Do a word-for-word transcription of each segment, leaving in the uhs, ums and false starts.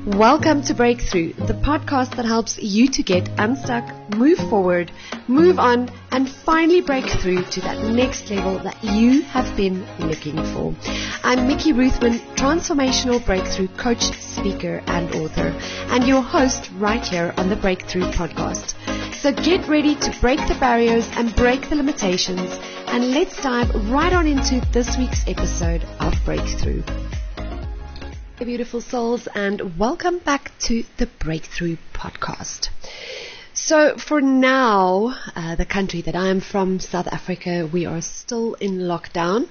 Welcome to Breakthrough, the podcast that helps you to get unstuck, move forward, move on, and finally break through to that next level that you have been looking for. I'm Mickey Ruthman, transformational breakthrough coach, speaker, and author, and your host right here on the Breakthrough podcast. So get ready to break the barriers and break the limitations, and let's dive right on into this week's episode of Breakthrough. Hey, beautiful souls, and welcome back to the Breakthrough podcast. So for now, uh, the country that I'm from, South Africa, we are still in lockdown.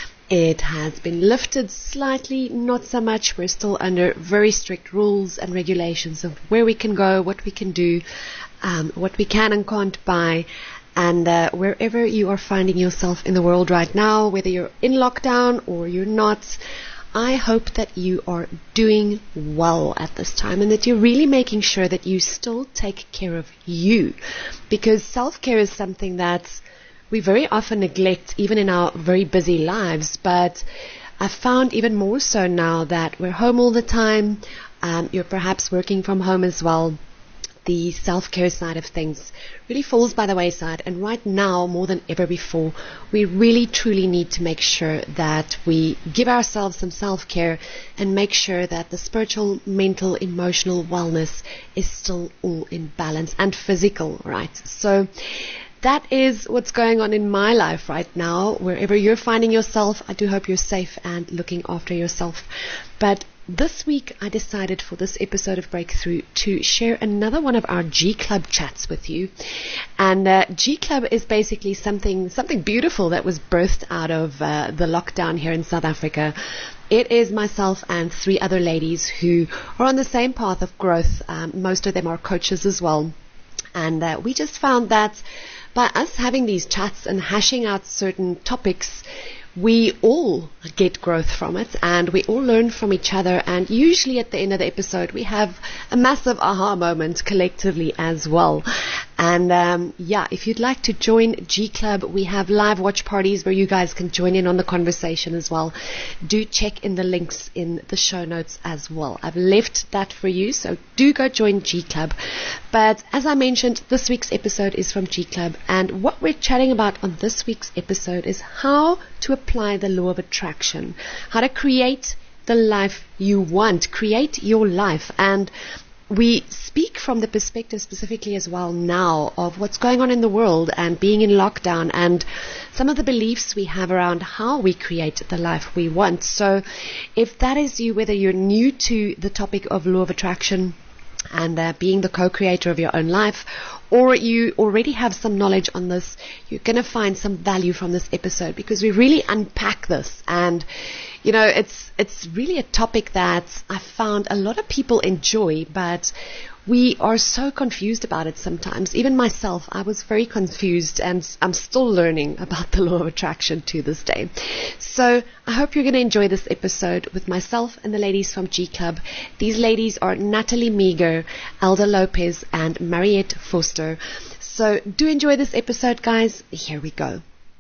It has been lifted slightly, not so much. We're still under very strict rules and regulations of where we can go, what we can do, um, what we can and can't buy. And uh, wherever you are finding yourself in the world right now, whether you're in lockdown or you're not, I hope that you are doing well at this time and that you're really making sure that you still take care of you, because self-care is something that we very often neglect even in our very busy lives. But I've found even more so now that we're home all the time, um, you're perhaps working from home as well. The self-care side of things really falls by the wayside, and right now more than ever before we really truly need to make sure that we give ourselves some self-care and make sure that the spiritual, mental, emotional wellness is still all in balance, and physical, right? So that is what's going on in my life right now. Wherever you're finding yourself, I do hope you're safe and looking after yourself. But this week, I decided for this episode of Breakthrough to share another one of our G Club chats with you. And uh, G Club is basically something something beautiful that was birthed out of uh, the lockdown here in South Africa. It is myself and three other ladies who are on the same path of growth. Um, most of them are coaches as well. And uh, we just found that by us having these chats and hashing out certain topics, we all get growth from it, and we all learn from each other, and usually at the end of the episode we have a massive aha moment collectively as well. And um, yeah, if you'd like to join G Club, we have live watch parties where you guys can join in on the conversation as well. Do check in the links in the show notes as well. I've left that for you, so do go join G Club. But as I mentioned, this week's episode is from G Club, and what we're chatting about on this week's episode is how to apply the law of attraction, how to create the life you want, create your life. And we speak from the perspective specifically as well now of what's going on in the world and being in lockdown and some of the beliefs we have around how we create the life we want. So if that is you, whether you're new to the topic of law of attraction and uh, being the co-creator of your own life, or you already have some knowledge on this, you're going to find some value from this episode, because we really unpack this. And you know, it's it's really a topic that I found a lot of people enjoy, but we are so confused about it sometimes. Even myself, I was very confused, and I'm still learning about the law of attraction to this day. So I hope you're going to enjoy this episode with myself and the ladies from G Club. These ladies are Natalie Meager, Elda Lopez, and Mariette Foster. So do enjoy this episode, guys. Here we go.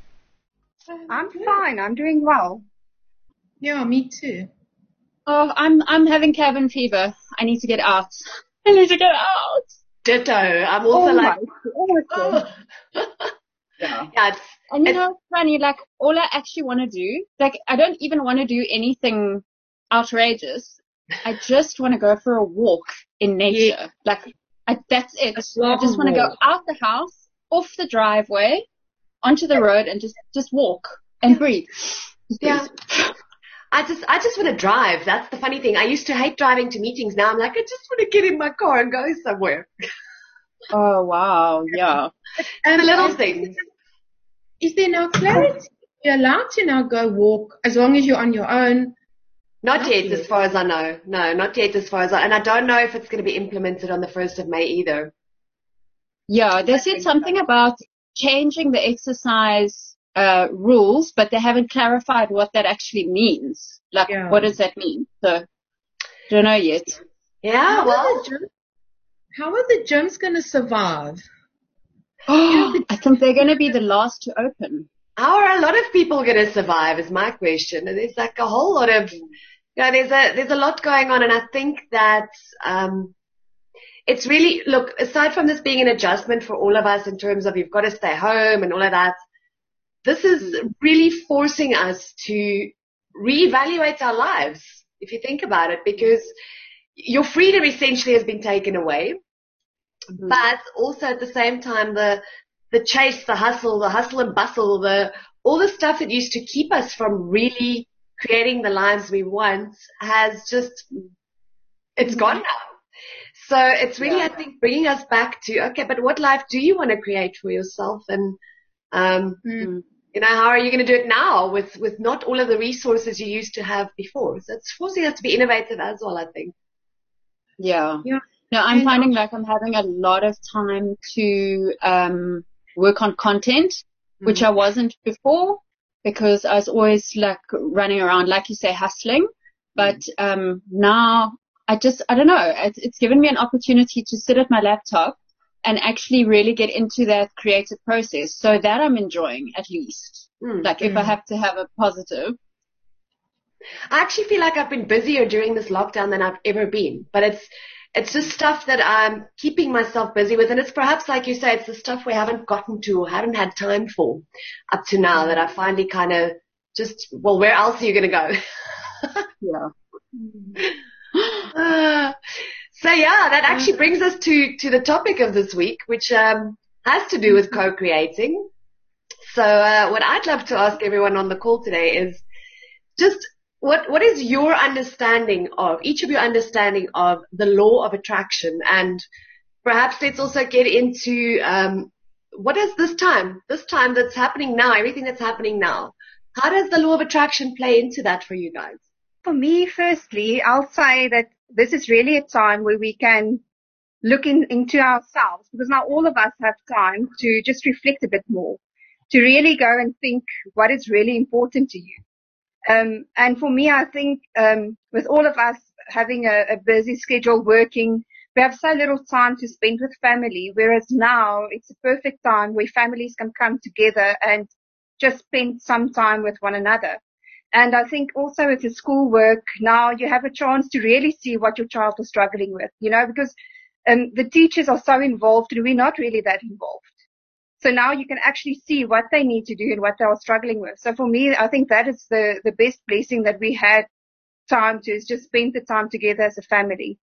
I'm fine. I'm doing well. Yeah, me too. Oh, I'm I'm having cabin fever. I need to get out. I need to get out. Ditto. I'm also oh like, oh. yeah. yeah, it's, and you it's, know, it's funny, like, all I actually want to do, like, I don't even want to do anything outrageous. I just want to go for a walk in nature. Yeah. Like, I, that's it. I just want to go out the house, off the driveway, onto the road, and just, just walk and breathe. Just yeah. breathe. I just, I just want to drive. That's the funny thing. I used to hate driving to meetings. Now I'm like, I just want to get in my car and go somewhere. Oh, wow. Yeah. And the little things. Is there no clarity? You're allowed to now go walk as long as you're on your own. Not, not yet, yet, as far as I know. No, not yet, as far as I, and I don't know if it's going to be implemented on the first of May either. Yeah, they said something about changing the exercise Uh, rules, but they haven't clarified what that actually means. Like, yeah. What does that mean? So, don't know yet. Yeah, how well. Are gym, how are the gyms going to survive? Oh, I think they're going to be the last to open. How are a lot of people going to survive is my question. And there's like a whole lot of Yeah, there's a there's a lot going on, and I think that um, it's really, look, aside from this being an adjustment for all of us in terms of you've got to stay home and all of that, this is really forcing us to reevaluate our lives, if you think about it, because your freedom essentially has been taken away, mm-hmm. but also at the same time, the the chase, the hustle, the hustle and bustle, the all the stuff that used to keep us from really creating the lives we want has just, it's mm-hmm. gone now. So it's really, yeah. I think, bringing us back to, okay, but what life do you want to create for yourself? And, um, mm. you know, how are you going to do it now with, with not all of the resources you used to have before? So it's forcing us to be innovative as well, I think. Yeah. Yeah. No, I'm and finding like I'm having a lot of time to um, work on content, mm. which I wasn't before because I was always like running around, like you say, hustling. But mm. um, now I just, I don't know, it's, it's given me an opportunity to sit at my laptop and actually really get into that creative process. So that I'm enjoying at least. Mm. Like if mm. I have to have a positive. I actually feel like I've been busier during this lockdown than I've ever been. But it's it's just stuff that I'm keeping myself busy with. And it's perhaps, like you say, it's the stuff we haven't gotten to or haven't had time for up to now that I finally kind of just, well, where else are you going to go? Yeah. Uh, so yeah, that actually brings us to, to the topic of this week, which um, has to do with co-creating. So uh, what I'd love to ask everyone on the call today is just what what is your understanding of, each of your understanding of the law of attraction, and perhaps let's also get into um, what is this time, this time that's happening now, everything that's happening now. How does the law of attraction play into that for you guys? For me, firstly, I'll say that this is really a time where we can look in, into ourselves, because now all of us have time to just reflect a bit more, to really go and think what is really important to you. Um, and for me, I think um, with all of us having a, a busy schedule working, we have so little time to spend with family, whereas now it's a perfect time where families can come together and just spend some time with one another. And I think also with the schoolwork, now you have a chance to really see what your child is struggling with, you know, because um, the teachers are so involved and we're not really that involved. So now you can actually see what they need to do and what they are struggling with. So for me, I think that is the, the best blessing that we had time to, is just spend the time together as a family.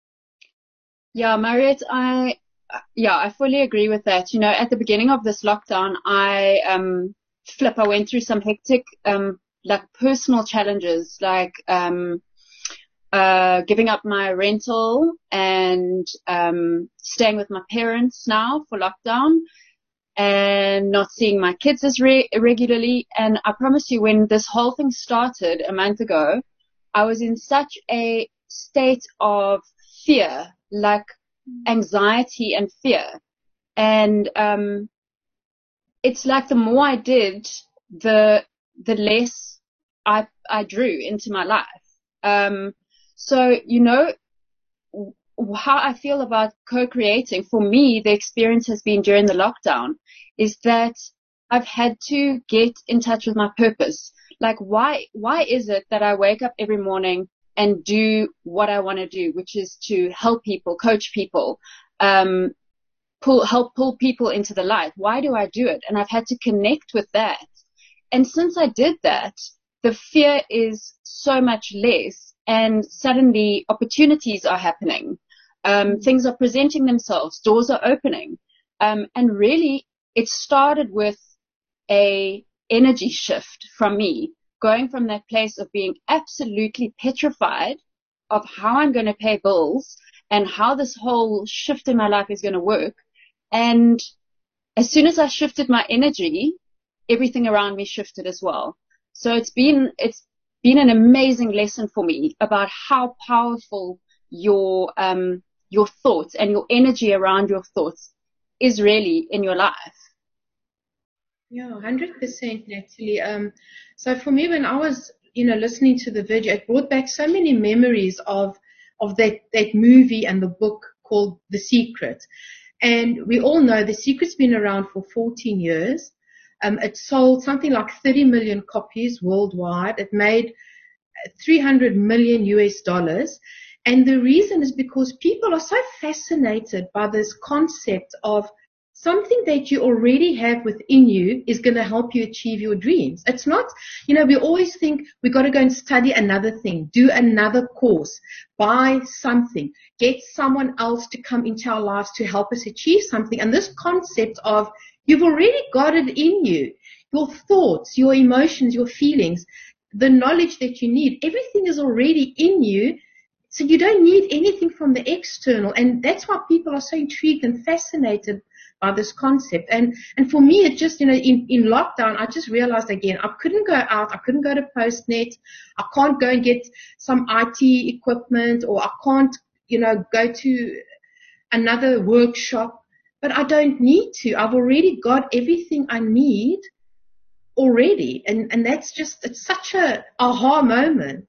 Yeah, Mariette, I, yeah, I fully agree with that. You know, at the beginning of this lockdown, I, um, flip, I went through some hectic, um, like personal challenges, like, um, uh, giving up my rental and, um, staying with my parents now for lockdown and not seeing my kids as re- regularly. And I promise you, when this whole thing started a month ago, I was in such a state of fear, like anxiety and fear. And, um, it's like the more I did, the, the less I, I drew into my life. Um, so, you know, how I feel about co-creating, for me, the experience has been during the lockdown is that I've had to get in touch with my purpose. Like, why, why is it that I wake up every morning and do what I want to do, which is to help people, coach people, um, pull, help pull people into the light? Why do I do it? And I've had to connect with that. And since I did that, the fear is so much less, and suddenly opportunities are happening. Um, things are presenting themselves, doors are opening. Um, and really it started with a energy shift from me, going from that place of being absolutely petrified of how I'm going to pay bills and how this whole shift in my life is going to work. And as soon as I shifted my energy, everything around me shifted as well. So it's been, it's been an amazing lesson for me about how powerful your, um, your thoughts and your energy around your thoughts is really in your life. Yeah, one hundred percent, Natalie. Um, so for me, when I was, you know, listening to the video, it brought back so many memories of, of that, that movie and the book called The Secret. And we all know The Secret's been around for fourteen years. Um, it sold something like thirty million copies worldwide. It made three hundred million U S dollars. And the reason is because people are so fascinated by this concept of something that you already have within you is going to help you achieve your dreams. It's not, you know, we always think we've got to go and study another thing, do another course, buy something, get someone else to come into our lives to help us achieve something. And this concept of you've already got it in you, your thoughts, your emotions, your feelings, the knowledge that you need, everything is already in you. So you don't need anything from the external. And that's why people are so intrigued and fascinated by this concept. And, and for me, it just, you know, in, in lockdown, I just realized again, I couldn't go out. I couldn't go to Postnet. I can't go and get some I T equipment, or I can't, you know, go to another workshop, but I don't need to. I've already got everything I need already. And, and that's just, it's such a aha moment.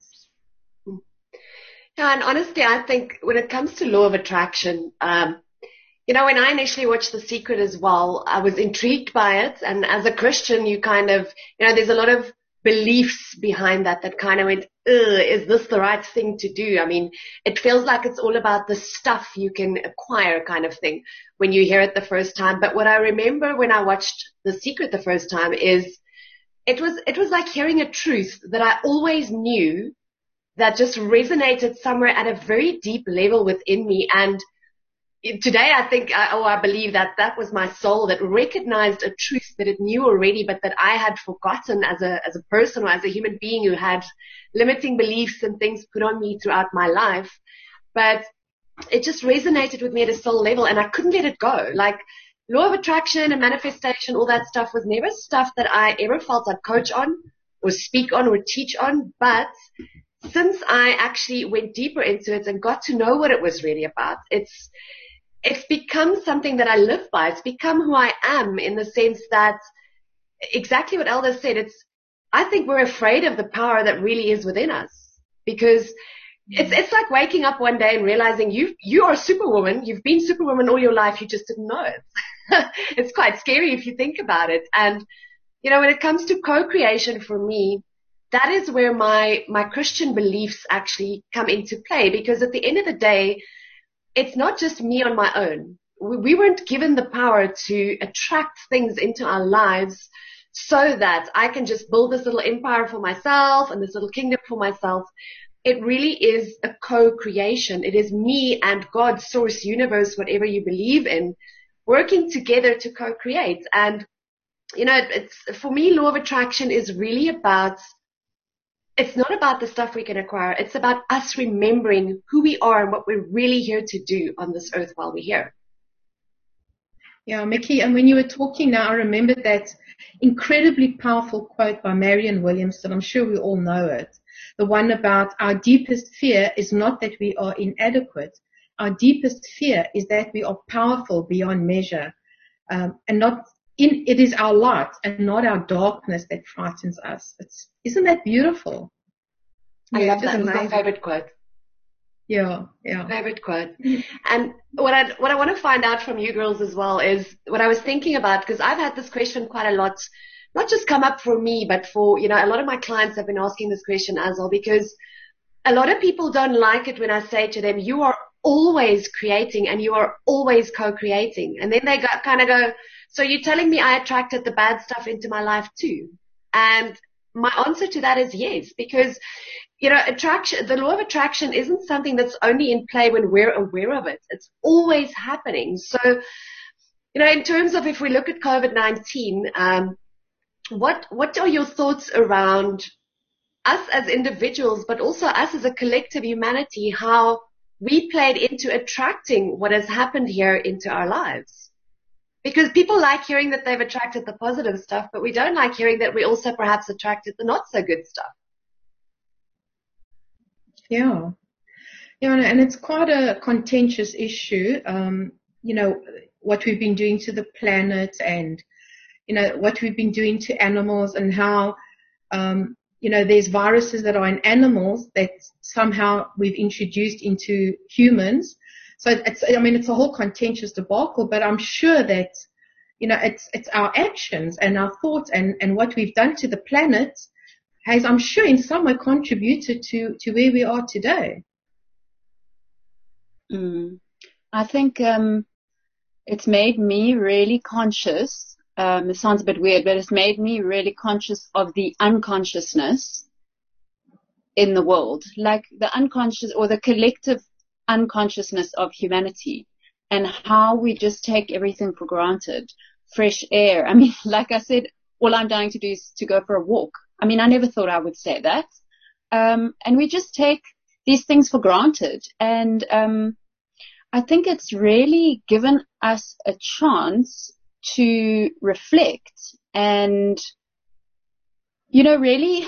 Yeah, and honestly, I think when it comes to law of attraction, um, you know, when I initially watched The Secret as well, I was intrigued by it. And as a Christian, you kind of, you know, there's a lot of beliefs behind that that kind of went, ugh, is this the right thing to do? I mean, it feels like it's all about the stuff you can acquire kind of thing when you hear it the first time. But what I remember when I watched The Secret the first time is it was, it was like hearing a truth that I always knew that just resonated somewhere at a very deep level within me. And today, I think, or I believe that that was my soul that recognized a truth that it knew already, but that I had forgotten as a as a person or as a human being who had limiting beliefs and things put on me throughout my life. But it just resonated with me at a soul level, and I couldn't let it go. Like law of attraction and manifestation, all that stuff was never stuff that I ever felt I'd coach on or speak on or teach on. But since I actually went deeper into it and got to know what it was really about, it's It's become something that I live by. It's become who I am, in the sense that exactly what Elder said. It's, I think we're afraid of the power that really is within us, because it's, it's like waking up one day and realizing you, you are Superwoman. You've been Superwoman all your life. You just didn't know it. It's quite scary if you think about it. And, you know, when it comes to co-creation for me, that is where my, my Christian beliefs actually come into play, because at the end of the day, it's not just me on my own. We weren't given the power to attract things into our lives so that I can just build this little empire for myself and this little kingdom for myself. It really is a co-creation. It is me and God, source, universe, whatever you believe in, working together to co-create. And, you know, it's, for me, law of attraction is really about, it's not about the stuff we can acquire. It's about us remembering who we are and what we're really here to do on this earth while we're here. Yeah, Mickey, and when you were talking now, I remembered that incredibly powerful quote by Marianne Williamson. I'm sure we all know it. The one about our deepest fear is not that we are inadequate. Our deepest fear is that we are powerful beyond measure. Um, and not in, it is our light and not our darkness that frightens us. It's, isn't that beautiful? I love that. It's my favorite quote. Yeah, yeah. Favorite quote. And what I what I want to find out from you girls as well is what I was thinking about, because I've had this question quite a lot, not just come up for me, but for, you know, a lot of my clients have been asking this question as well, because a lot of people don't like it when I say to them, you are always creating and you are always co-creating. And then they go, kind of go, so you're telling me I attracted the bad stuff into my life too? And my answer to that is yes, because, you know, attraction, the law of attraction isn't something that's only in play when we're aware of it. It's always happening. So, you know, in terms of if we look at COVID nineteen, um, what, what are your thoughts around us as individuals, but also us as a collective humanity, how we played into attracting what has happened here into our lives? Because people like hearing that they've attracted the positive stuff, but we don't like hearing that we also perhaps attracted the not so good stuff. Yeah. Yeah, and it's quite a contentious issue, um, you know, what we've been doing to the planet and, you know, what we've been doing to animals, and how, um, you know, there's viruses that are in animals that somehow we've introduced into humans. So it's, I mean, it's a whole contentious debacle, but I'm sure that, you know, it's, it's our actions and our thoughts and, and what we've done to the planet has, I'm sure, in some way contributed to, to where we are today. Mm. I think um, it's made me really conscious. Um, it sounds a bit weird, but it's made me really conscious of the unconsciousness in the world, like the unconscious or the collective unconsciousness of humanity, and how we just take everything for granted. Fresh air. I mean, like I said, all I'm dying to do is to go for a walk. I mean, I never thought I would say that. Um, and we just take these things for granted. And um, I think it's really given us a chance to reflect and, you know, really,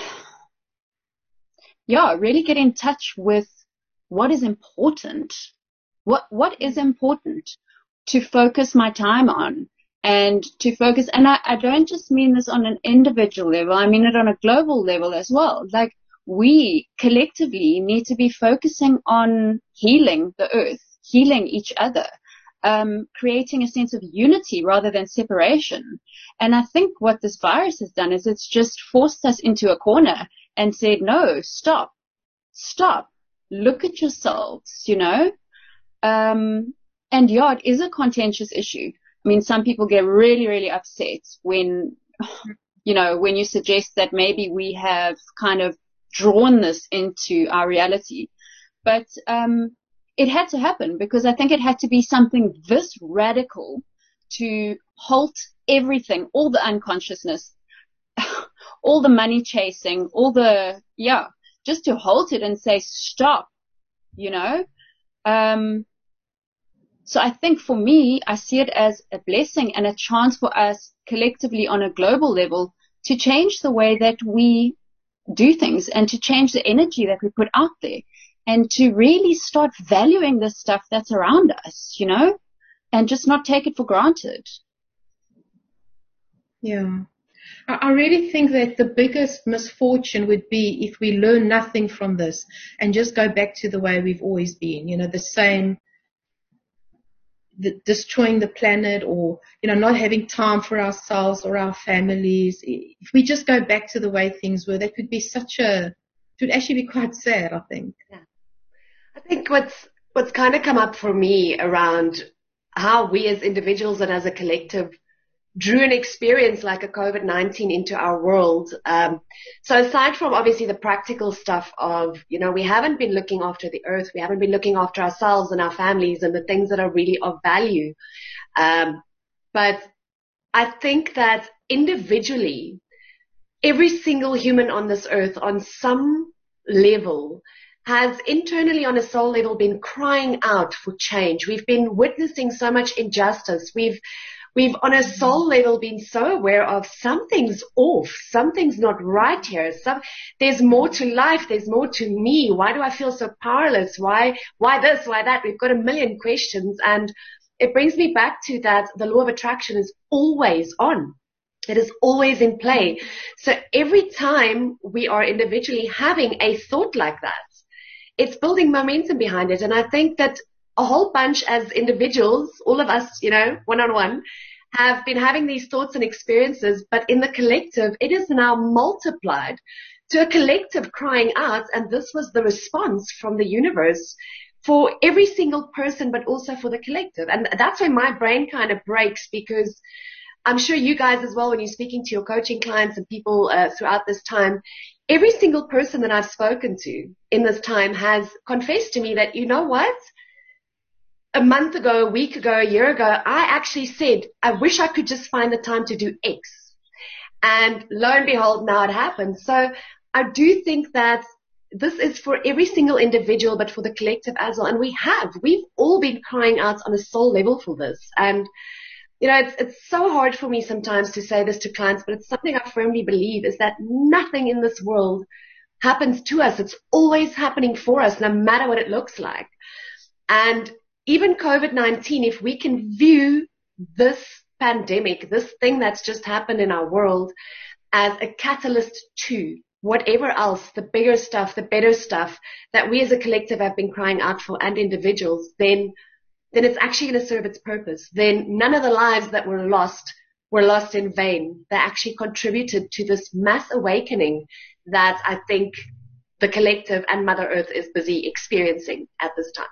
yeah, really get in touch with what is important. What, what is important to focus my time on and to focus. And I, I don't just mean this on an individual level. I mean it on a global level as well. Like, we collectively need to be focusing on healing the earth, healing each other, um, creating a sense of unity rather than separation. And I think what this virus has done is it's just forced us into a corner and said, no, stop, stop, look at yourselves, you know. Um, and yeah, it is a contentious issue. I mean, some people get really, really upset when, you know, when you suggest that maybe we have kind of drawn this into our reality. But um, it had to happen because I think it had to be something this radical to halt everything, all the unconsciousness, all the money chasing, all the, yeah, just to halt it and say, stop, you know. Um, so I think for me, I see it as a blessing and a chance for us collectively on a global level to change the way that we do things and to change the energy that we put out there and to really start valuing the stuff that's around us, you know, and just not take it for granted. Yeah. I really think that the biggest misfortune would be if we learn nothing from this and just go back to the way we've always been, you know, the same, the, destroying the planet or, you know, not having time for ourselves or our families. If we just go back to the way things were, that would be such a, it would actually be quite sad, I think. Yeah. I think what's, what's kind of come up for me around how we as individuals and as a collective drew an experience like a COVID nineteen into our world. Um, so aside from obviously the practical stuff of, you know, we haven't been looking after the earth, we haven't been looking after ourselves and our families and the things that are really of value. Um, but I think that individually, every single human on this earth on some level has internally on a soul level been crying out for change. We've been witnessing so much injustice. We've We've on a soul level been so aware of something's off, something's not right here. Some, there's more to life, there's more to me. Why do I feel so powerless? Why, why this, why that? We've got a million questions, and it brings me back to that the law of attraction is always on. It is always in play. So every time we are individually having a thought like that, it's building momentum behind it. And I think that a whole bunch as individuals, all of us, you know, one-on-one, have been having these thoughts and experiences, but in the collective, it is now multiplied to a collective crying out, and this was the response from the universe for every single person, but also for the collective. And that's where my brain kind of breaks, because I'm sure you guys as well, when you're speaking to your coaching clients and people uh, throughout this time, every single person that I've spoken to in this time has confessed to me that, you know what? A month ago, a week ago, a year ago, I actually said, I wish I could just find the time to do X. And lo and behold, now it happens. So I do think that this is for every single individual, but for the collective as well. And we have, we've all been crying out on a soul level for this. And, you know, it's, it's so hard for me sometimes to say this to clients, but it's something I firmly believe is that nothing in this world happens to us. It's always happening for us, no matter what it looks like. And even COVID nineteen, if we can view this pandemic, this thing that's just happened in our world as a catalyst to whatever else, the bigger stuff, the better stuff that we as a collective have been crying out for and individuals, then, then it's actually going to serve its purpose. Then none of the lives that were lost were lost in vain. They actually contributed to this mass awakening that I think the collective and Mother Earth is busy experiencing at this time.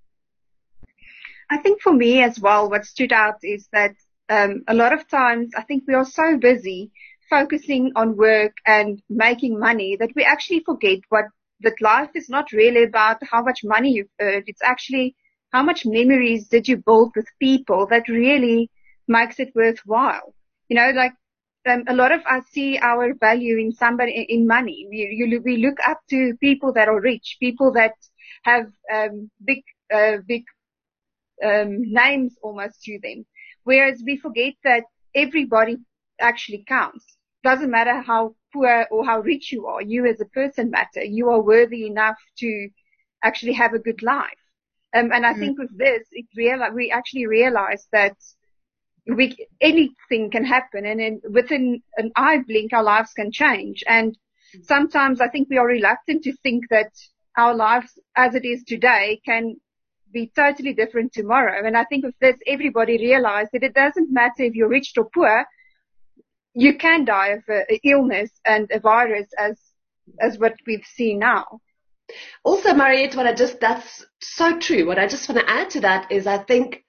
I think for me as well, what stood out is that um, a lot of times I think we are so busy focusing on work and making money that we actually forget what that life is not really about how much money you've earned. It's actually how much memories did you build with people that really makes it worthwhile. You know, like um, a lot of us see our value in somebody, in money. We, you, we look up to people that are rich, people that have um, big, uh, big um, names almost to them. Whereas we forget that everybody actually counts. Doesn't matter how poor or how rich you are, you as a person matter. You are worthy enough to actually have a good life. Um, and I mm. think with this, it real, we actually realize that we, anything can happen, and in, within an eye blink, our lives can change. And sometimes I think we are reluctant to think that our lives as it is today can be totally different tomorrow. And I think with this, everybody realized that it doesn't matter if you're rich or poor. You can die of an illness and a virus as as what we've seen now. Also, Mariette, what I just, that's so true. What I just want to add to that is I think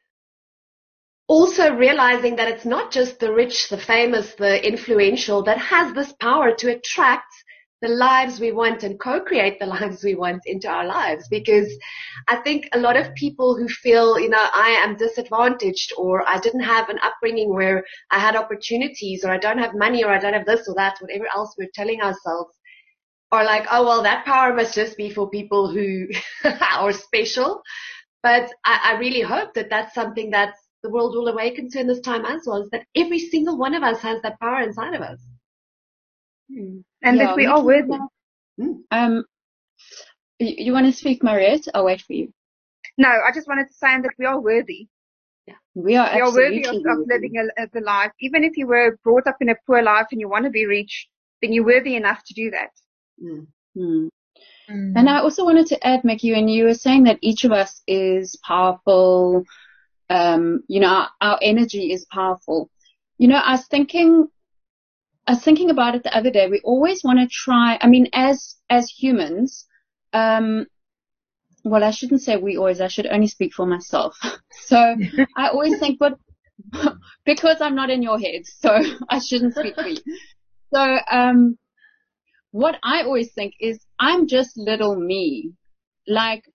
also realizing that it's not just the rich, the famous, the influential that has this power to attract the lives we want and co-create the lives we want into our lives. Because I think a lot of people who feel, you know, I am disadvantaged, or I didn't have an upbringing where I had opportunities, or I don't have money, or I don't have this or that, whatever else we're telling ourselves, are like, oh, well, that power must just be for people who are special. But I, I really hope that that's something that the world will awaken to in this time as well, is that every single one of us has that power inside of us. Hmm. And yeah, that we are worthy. Um, you, you want to speak, Mariette? I'll wait for you. No, I just wanted to say that we are worthy. Yeah, we are. We are worthy of, of living a, a life. Even if you were brought up in a poor life and you want to be rich, then you're worthy enough to do that. Mm. Mm. Mm. And I also wanted to add, Mickey, when you were saying that each of us is powerful, um, you know, our, our energy is powerful. You know, I was thinking. I was thinking about it the other day. We always want to try, I mean, as, as humans, um, well, I shouldn't say we always, I should only speak for myself. So I always think, but because I'm not in your head, so I shouldn't speak for you. So, um, what I always think is I'm just little me. Like,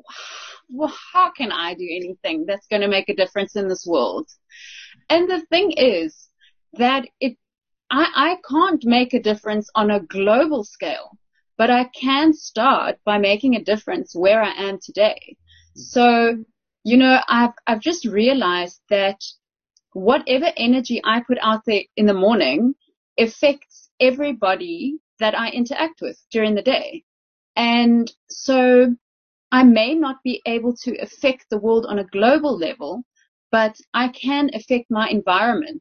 well, how can I do anything that's going to make a difference in this world? And the thing is that it, I, I can't make a difference on a global scale, but I can start by making a difference where I am today. So, you know, I've, I've just realized that whatever energy I put out there in the morning affects everybody that I interact with during the day. And so I may not be able to affect the world on a global level, but I can affect my environment.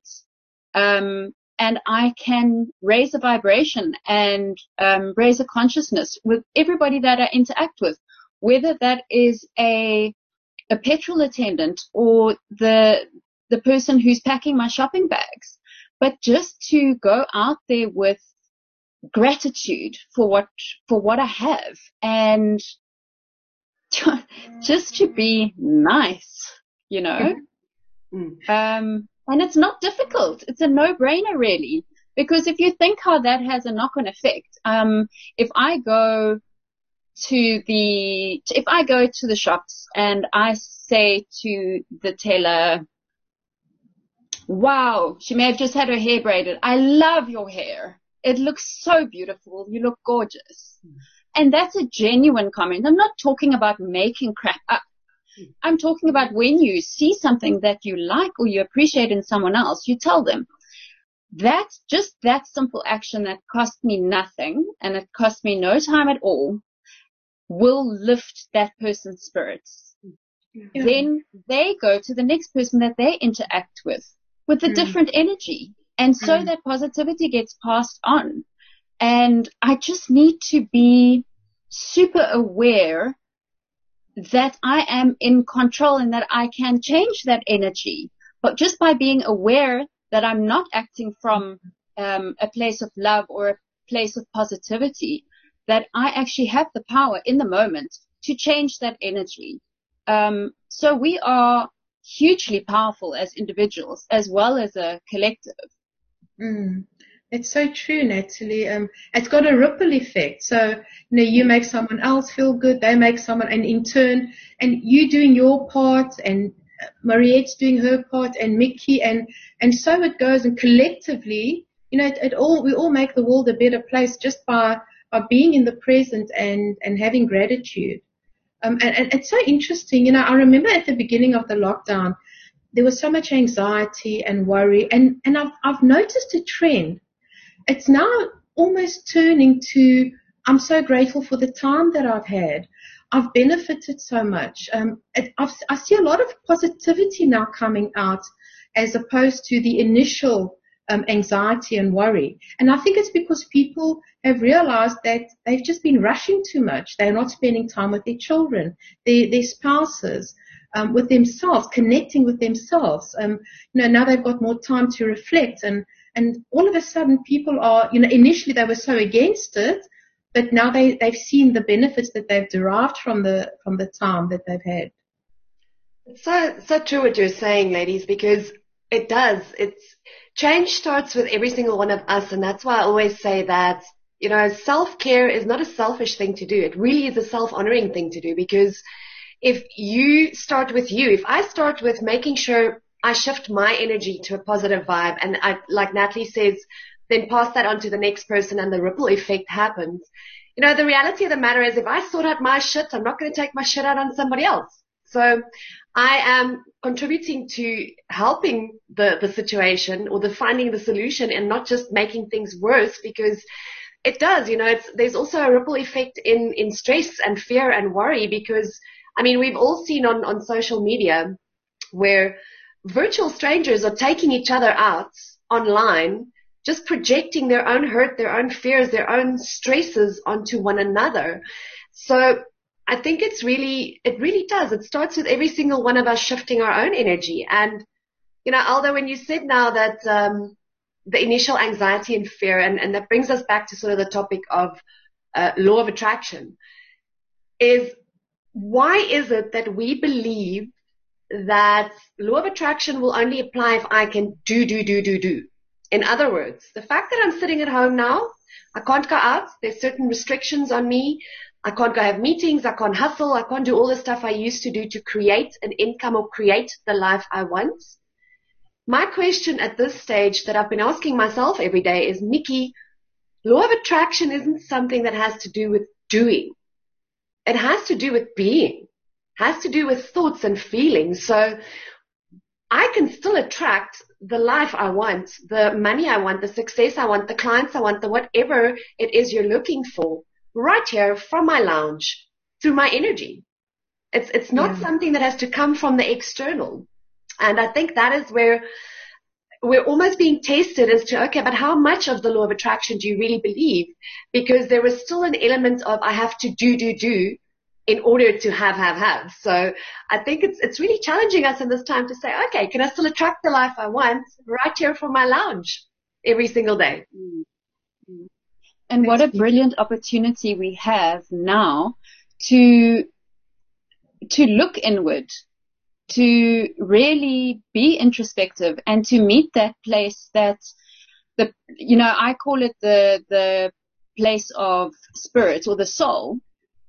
Um, And I can raise a vibration and um, raise a consciousness with everybody that I interact with, whether that is a a petrol attendant or the the person who's packing my shopping bags. But just to go out there with gratitude for what for what I have, and just to be nice, you know. Mm. Um, And it's not difficult. It's a no-brainer, really. Because if you think how that has a knock-on effect, um, if I go to the, if I go to the shops and I say to the teller, wow, she may have just had her hair braided. I love your hair. It looks so beautiful. You look gorgeous. Mm. And that's a genuine comment. I'm not talking about making crap up. I'm talking about when you see something that you like or you appreciate in someone else, you tell them. That's just that simple action that cost me nothing and it cost me no time at all will lift that person's spirits. Yeah. Then they go to the next person that they interact with, with a mm. different energy. And so mm. that positivity gets passed on. And I just need to be super aware that I am in control and that I can change that energy. But just by being aware that I'm not acting from um, a place of love or a place of positivity, that I actually have the power in the moment to change that energy. Um, so we are hugely powerful as individuals as well as a collective. Mm. It's so true, Natalie. Um, it's got a ripple effect. So, you know, you make someone else feel good, they make someone, and in turn, and you doing your part, and Mariette's doing her part, and Mickey, and, and so it goes, and collectively, you know, it, it all, we all make the world a better place just by, by being in the present and, and having gratitude. Um, and, and it's so interesting. You know, I remember at the beginning of the lockdown, there was so much anxiety and worry, and, and I've, I've noticed a trend. It's now almost turning to, I'm so grateful for the time that I've had. I've benefited so much. Um, it, I've, I see a lot of positivity now coming out as opposed to the initial um, anxiety and worry. And I think it's because people have realized that they've just been rushing too much. They're not spending time with their children, their, their spouses, um, with themselves, connecting with themselves. Um, you know, now they've got more time to reflect, and And all of a sudden people are, you know, initially they were so against it, but now they, they've seen the benefits that they've derived from the, from the time that they've had. It's so, so true what you're saying, ladies, because it does. It's, change starts with every single one of us. And that's why I always say that, you know, self-care is not a selfish thing to do. It really is a self-honoring thing to do, because if you start with you, if I start with making sure I shift my energy to a positive vibe, and I, like Natalie says, then pass that on to the next person, and the ripple effect happens. You know, the reality of the matter is, if I sort out my shit, I'm not going to take my shit out on somebody else. So I am contributing to helping the, the situation, or the finding the solution, and not just making things worse, because it does, you know, it's, there's also a ripple effect in, in stress and fear and worry, because, I mean, we've all seen on, on social media where virtual strangers are taking each other out online, just projecting their own hurt, their own fears, their own stresses onto one another. So I think it's really, it really does. It starts with every single one of us shifting our own energy. And, you know, Aldo, when you said now that um, the initial anxiety and fear, and, and that brings us back to sort of the topic of uh, law of attraction, is why is it that we believe that law of attraction will only apply if I can do, do, do, do, do. In other words, the fact that I'm sitting at home now, I can't go out, there's certain restrictions on me, I can't go have meetings, I can't hustle, I can't do all the stuff I used to do to create an income or create the life I want. My question at this stage that I've been asking myself every day is, Mickey, law of attraction isn't something that has to do with doing. It has to do with being. Has to do with thoughts and feelings. So I can still attract the life I want, the money I want, the success I want, the clients I want, the whatever it is you're looking for, right here from my lounge through my energy. It's it's not yeah. something that has to come from the external. And I think that is where we're almost being tested as to, okay, but how much of the law of attraction do you really believe? Because there is still an element of I have to do, do, do in order to have, have, have. So I think it's it's really challenging us in this time to say, okay, can I still attract the life I want right here from my lounge every single day? Mm-hmm. And what a brilliant opportunity we have now to to look inward, to really be introspective, and to meet that place that the you know I call it the the place of spirit, or the soul.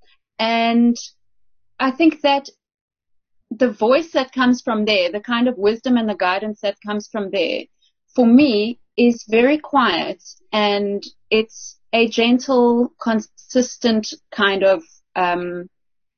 And I think that the voice that comes from there, the kind of wisdom and the guidance that comes from there, for me, is very quiet, and it's a gentle, consistent kind of um,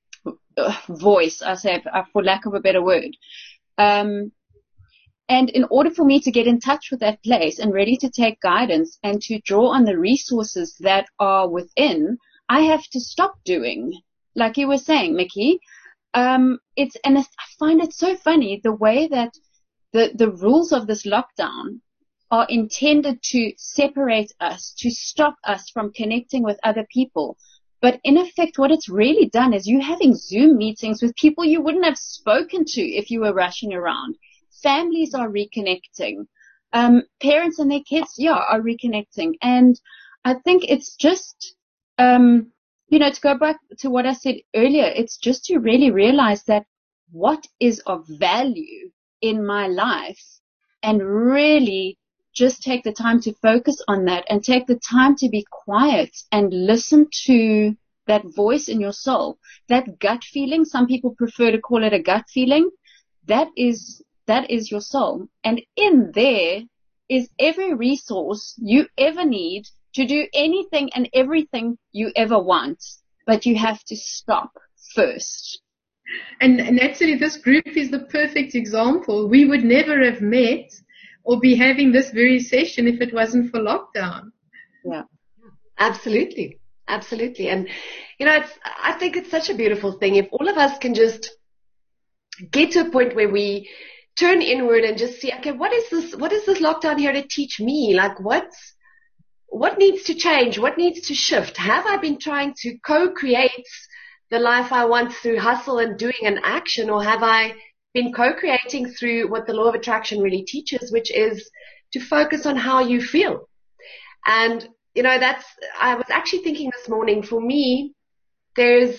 voice, I say, for lack of a better word. Um, and in order for me to get in touch with that place and ready to take guidance and to draw on the resources that are within, I have to stop doing. Like you were saying, Mickey, um, it's, and it's, I find it so funny the way that the, the rules of this lockdown are intended to separate us, to stop us from connecting with other people. But in effect, what it's really done is you having Zoom meetings with people you wouldn't have spoken to if you were rushing around. Families are reconnecting. Um, parents and their kids, yeah, are reconnecting. And I think it's just, um, you know, to go back to what I said earlier, it's just to really realize that what is of value in my life, and really just take the time to focus on that and take the time to be quiet and listen to that voice in your soul, that gut feeling. Some people prefer to call it a gut feeling. That is, that is your soul. And in there is every resource you ever need to do anything and everything you ever want. But you have to stop first. And naturally, this group is the perfect example. We would never have met or be having this very session if it wasn't for lockdown. Yeah, absolutely. Absolutely. And, you know, it's, I think it's such a beautiful thing. If all of us can just get to a point where we turn inward and just see, okay, what is this, what is this lockdown here to teach me? Like, what's, what needs to change? What needs to shift? Have I been trying to co-create the life I want through hustle and doing and action, or have I been co-creating through what the law of attraction really teaches, which is to focus on how you feel? And, you know, that's, I was actually thinking this morning, for me, there's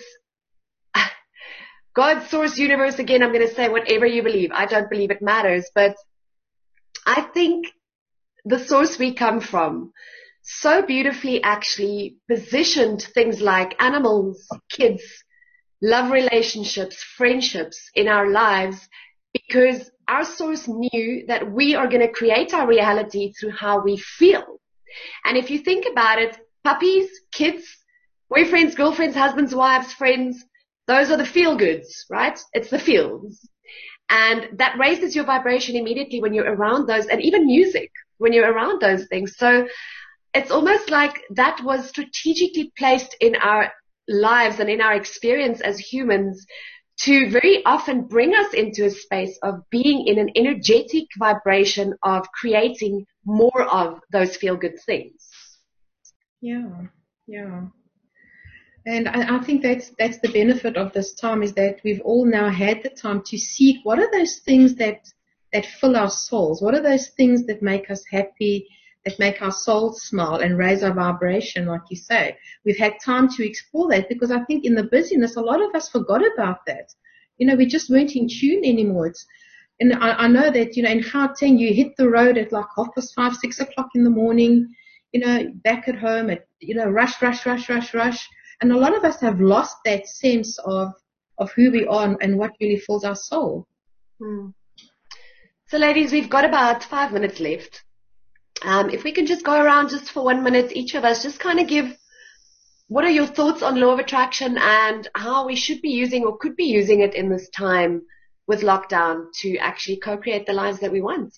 God, source, universe. Again, I'm going to say whatever you believe. I don't believe it matters, but I think the source we come from so beautifully actually positioned things like animals, kids, love relationships, friendships in our lives, because our source knew that we are going to create our reality through how we feel. And if you think about it, puppies, kids, boyfriends, girlfriends, husbands, wives, friends, those are the feel goods, right? It's the feels. And that raises your vibration immediately when you're around those, and even music, when you're around those things. So it's almost like that was strategically placed in our lives and in our experience as humans to very often bring us into a space of being in an energetic vibration of creating more of those feel-good things. Yeah, yeah. And I, I think that's that's the benefit of this time, is that we've all now had the time to seek what are those things that that fill our souls, what are those things that make us happy, that make our souls smile and raise our vibration, like you say. We've had time to explore that, because I think in the busyness, a lot of us forgot about that. You know, we just weren't in tune anymore. It's, and I, I know that, you know, in Gauteng, you hit the road at like half past five, six o'clock in the morning, you know, back at home at, you know, rush, rush, rush, rush, rush. And a lot of us have lost that sense of, of who we are and what really fills our soul. Hmm. So ladies, we've got about five minutes left. Um, if we can just go around just for one minute, each of us, just kind of give, what are your thoughts on law of attraction and how we should be using or could be using it in this time with lockdown to actually co-create the lives that we want?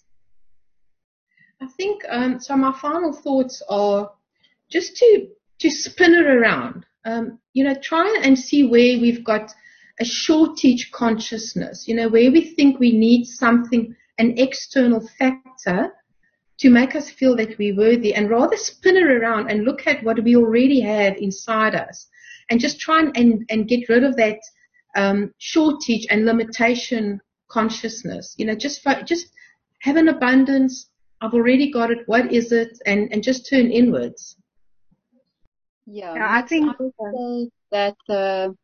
I think, um, so my final thoughts are just to, to spin it around. Um, you know, try and see where we've got a shortage consciousness, you know, where we think we need something, an external factor to make us feel that we're worthy, and rather spin it around and look at what we already have inside us and just try and, and, and get rid of that um, shortage and limitation consciousness. You know, just just have an abundance. I've already got it. What is it? And, and just turn inwards. Yeah, Yeah, I think I would say that the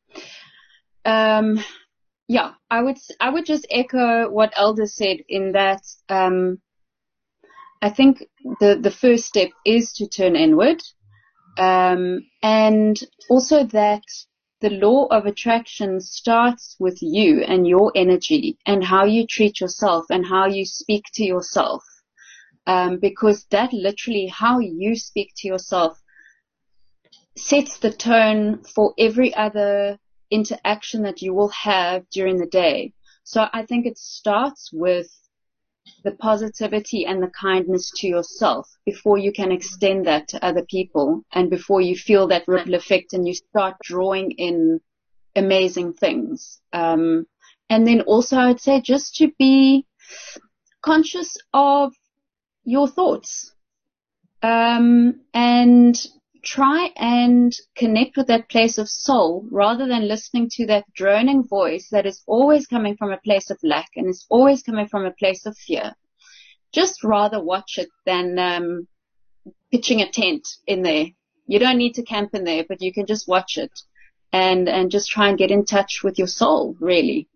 um yeah, I would I would just echo what Elder said in that um I think the the first step is to turn inward, um and also that the law of attraction starts with you and your energy and how you treat yourself and how you speak to yourself, um because that literally, how you speak to yourself, sets the tone for every other interaction that you will have during the day. So I think it starts with the positivity and the kindness to yourself before you can extend that to other people, and before you feel that ripple effect and you start drawing in amazing things. Um, and then also I'd say just to be conscious of your thoughts, um, and try and connect with that place of soul rather than listening to that droning voice that is always coming from a place of lack and is always coming from a place of fear. Just rather watch it than um, pitching a tent in there. You don't need to camp in there, but you can just watch it and, and just try and get in touch with your soul, really.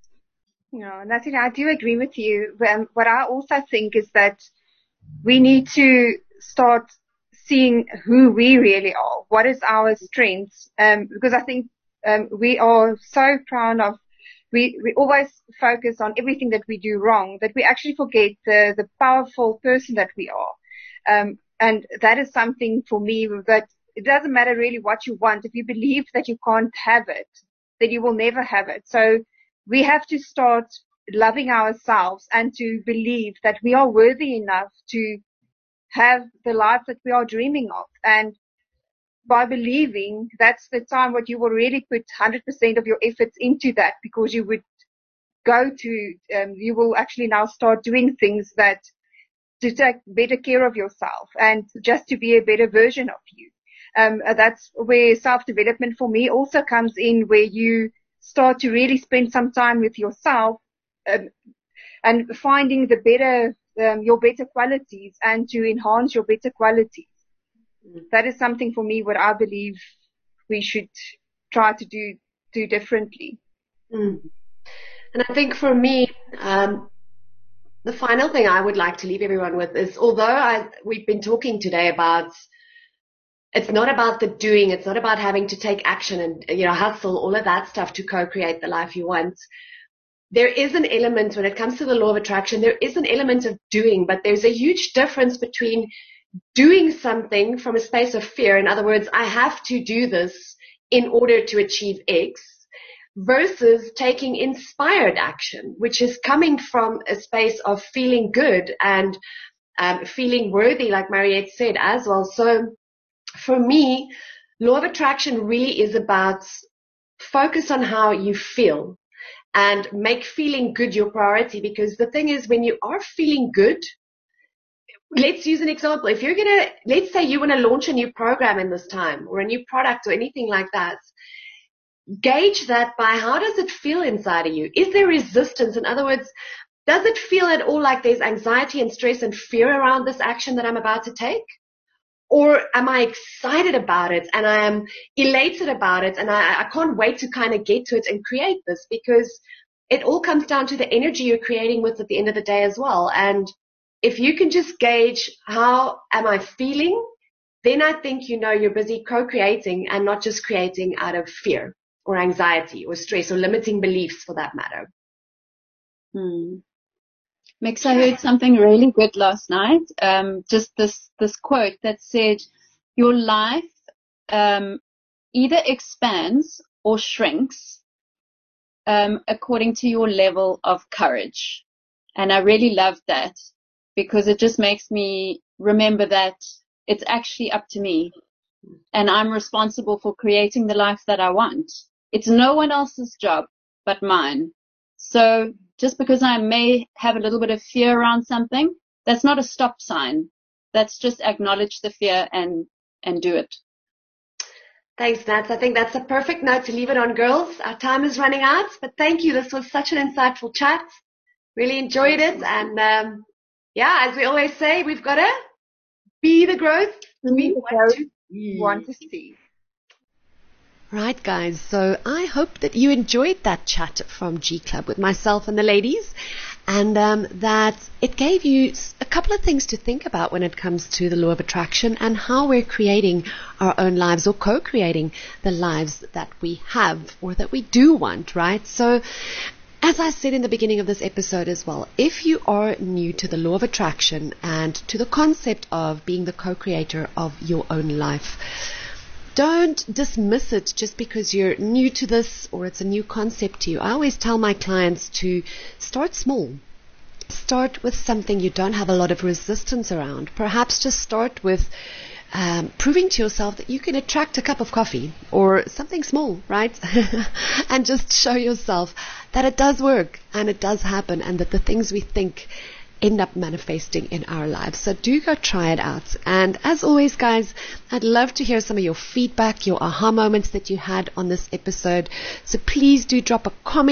No, Natalie, I do agree with you. Um, what I also think is that we need to start seeing who we really are. What is our strengths? Um, because I think um, we are so proud of, we, we always focus on everything that we do wrong, that we actually forget the, the powerful person that we are. Um, and that is something for me that it doesn't matter really what you want. If you believe that you can't have it, then you will never have it. So we have to start loving ourselves and to believe that we are worthy enough to have the life that we are dreaming of. And by believing, that's the time what you will really put one hundred percent of your efforts into that, because you would go to, um, you will actually now start doing things that to take better care of yourself and just to be a better version of you. Um, that's where self-development for me also comes in, where you start to really spend some time with yourself um, and finding the better, um, your better qualities and to enhance your better qualities. Mm. That is something for me what I believe we should try to do, do differently. Mm. And I think for me, um, the final thing I would like to leave everyone with is, although I, we've been talking today about it's not about the doing, it's not about having to take action and, you know, hustle, all of that stuff to co-create the life you want. There is an element, when it comes to the law of attraction, there is an element of doing, but there's a huge difference between doing something from a space of fear. In other words, I have to do this in order to achieve X, versus taking inspired action, which is coming from a space of feeling good and um, feeling worthy, like Mariette said as well. So for me, law of attraction really is about focus on how you feel and make feeling good your priority. Because the thing is, when you are feeling good, let's use an example. If you're going to, let's say you want to launch a new program in this time or a new product or anything like that, gauge that by how does it feel inside of you? Is there resistance? In other words, does it feel at all like there's anxiety and stress and fear around this action that I'm about to take? Or am I excited about it and I am elated about it and I, I can't wait to kind of get to it and create this? Because it all comes down to the energy you're creating with at the end of the day as well. And if you can just gauge how am I feeling, then I think you know you're busy co-creating and not just creating out of fear or anxiety or stress or limiting beliefs for that matter. Hmm. Mix, I heard something really good last night. Um, just this, this quote that said, your life, um, either expands or shrinks, um, according to your level of courage. And I really loved that, because it just makes me remember that it's actually up to me and I'm responsible for creating the life that I want. It's no one else's job but mine. So just because I may have a little bit of fear around something, that's not a stop sign. That's just acknowledge the fear and, and do it. Thanks, Nats. I think that's a perfect note to leave it on, girls. Our time is running out, but thank you. This was such an insightful chat. Really enjoyed it. And, um, yeah, as we always say, we've got to be the growth we want to, want to see. Right, guys, so I hope that you enjoyed that chat from G Club with myself and the ladies, and um, that it gave you a couple of things to think about when it comes to the law of attraction and how we're creating our own lives or co-creating the lives that we have or that we do want, right? So as I said in the beginning of this episode as well, if you are new to the law of attraction and to the concept of being the co-creator of your own life, don't dismiss it just because you're new to this or it's a new concept to you. I always tell my clients to start small. Start with something you don't have a lot of resistance around. Perhaps just start with um, proving to yourself that you can attract a cup of coffee or something small, right? And just show yourself that it does work and it does happen and that the things we think end up manifesting in our lives. So do go try it out. And as always, guys, I'd love to hear some of your feedback, your aha moments that you had on this episode. So please do drop a comment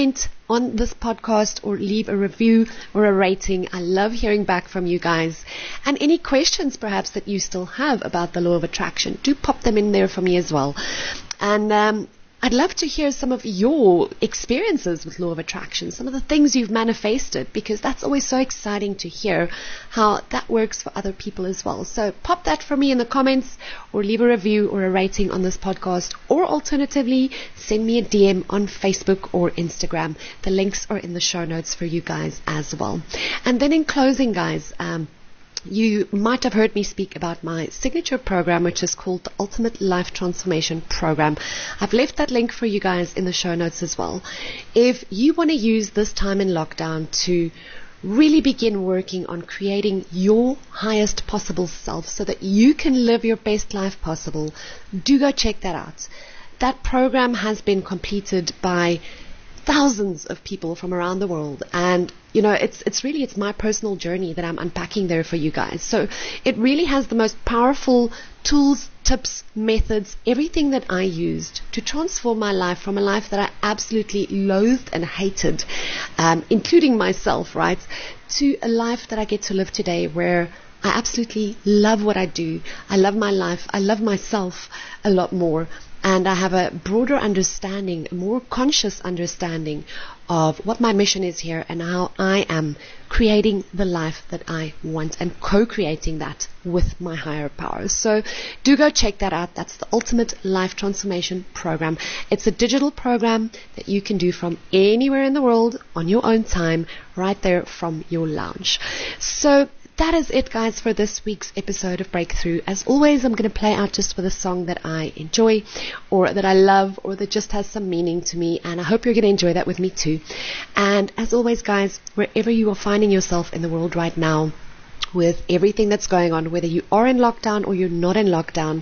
on this podcast or leave a review or a rating. I love hearing back from you guys. And any questions perhaps that you still have about the law of attraction, do pop them in there for me as well. And um, I'd love to hear some of your experiences with law of attraction, some of the things you've manifested, because that's always so exciting to hear how that works for other people as well. So pop that for me in the comments, or leave a review or a rating on this podcast, or alternatively send me a D M on Facebook or Instagram. The links are in the show notes for you guys as well. And then in closing, guys, um, you might have heard me speak about my signature program, which is called the Ultimate Life Transformation Program. I've left that link for you guys in the show notes as well. If you want to use this time in lockdown to really begin working on creating your highest possible self so that you can live your best life possible, do go check that out. That program has been completed by thousands of people from around the world, and you know it's it's really it's my personal journey that I'm unpacking there for you guys. So it really has the most powerful tools, tips, methods, everything that I used to transform my life from a life that I absolutely loathed and hated, um, including myself, right, to a life that I get to live today where I absolutely love what I do. I love my life. I love myself a lot more. And I have a broader understanding, a more conscious understanding of what my mission is here and how I am creating the life that I want and co-creating that with my higher powers. So do go check that out. That's the Ultimate Life Transformation Program. It's a digital program that you can do from anywhere in the world on your own time, right there from your lounge. So that is it, guys, for this week's episode of Breakthrough. As always, I'm going to play out just with a song that I enjoy or that I love or that just has some meaning to me, and I hope you're going to enjoy that with me too. And as always, guys, wherever you are finding yourself in the world right now with everything that's going on, whether you are in lockdown or you're not in lockdown,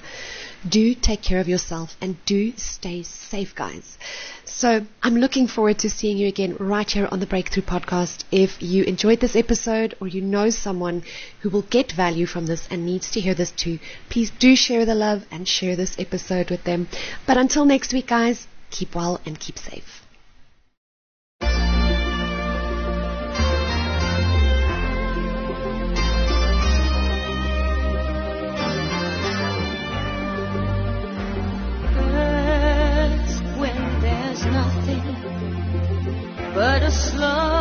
do take care of yourself and do stay safe, guys. So I'm looking forward to seeing you again right here on the Breakthrough Podcast. If you enjoyed this episode or you know someone who will get value from this and needs to hear this too, please do share the love and share this episode with them. But until next week, guys, keep well and keep safe. But a slow